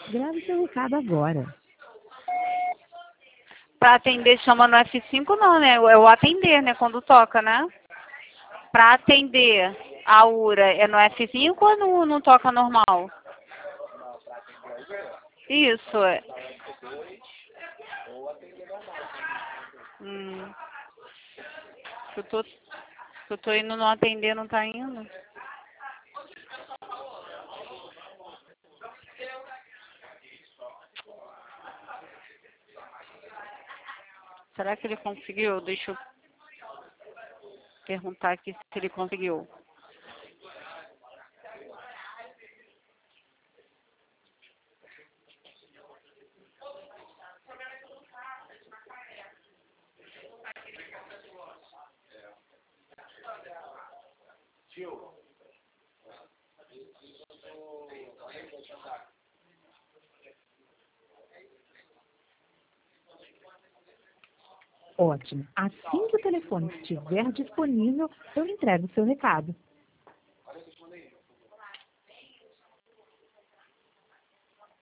Grave seu recado agora. Pra atender chama no F5 não, né? É o atender, né? Quando toca, né? Pra atender a URA é no F5 ou não toca normal? Isso. Hum. Se eu tô indo não atender, não tá indo? Será que ele conseguiu? Deixa eu perguntar aqui se ele conseguiu. Ótimo. Assim que o telefone estiver disponível, eu entrego o seu recado.